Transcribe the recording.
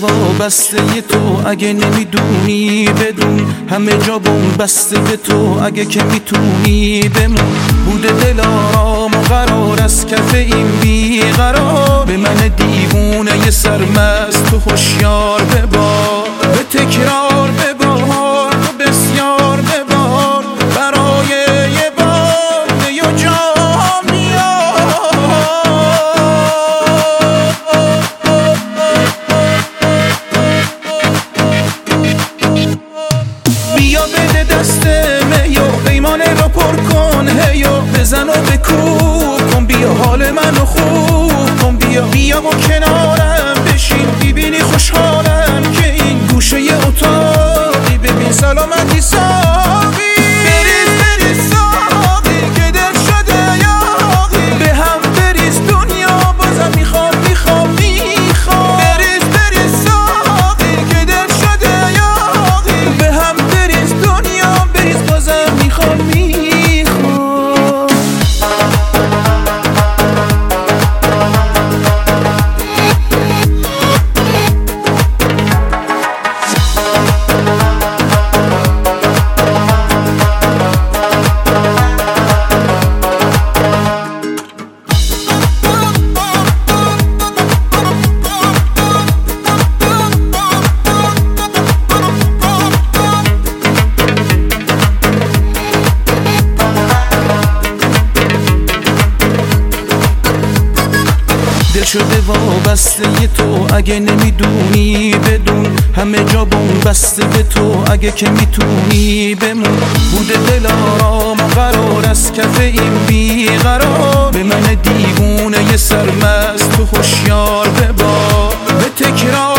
وابسته تو اگه نمیدونی بدون، همه جا بوم بسته به تو اگه که میتونی بمون. بوده دل آرام و قرار از کف این بیقرار، به من دیوونه ی سرمست تو هوشیار ببار، به تکرار ببار و بسیار ببار، برای یه بار و جام بیا بده دست میو پیمانه رو پر کن، هیو بزن و بکوب کن، بیا حال منو خوب کن، بیا و کنارم بشین ببینی خوشحالم که این گوشه ی اتاقی، ببین سلامتی ساقی، بریز بریز ساقی که دل شده یاقی، به هم بریز دنیا بازم میخوام بریز بریز ساقی که دل شده یاقی، به هم بریز دنیا بریز بازم میخوام دل شده وابسته تو اگه نمیدونی بدون، همه جا بوم بسته به تو اگه که میتونی بمون. بوده دل آرام و قرار از کف این بیقرار، به من دیوونه ی سرمست تو هوشیار ببار، به تکرار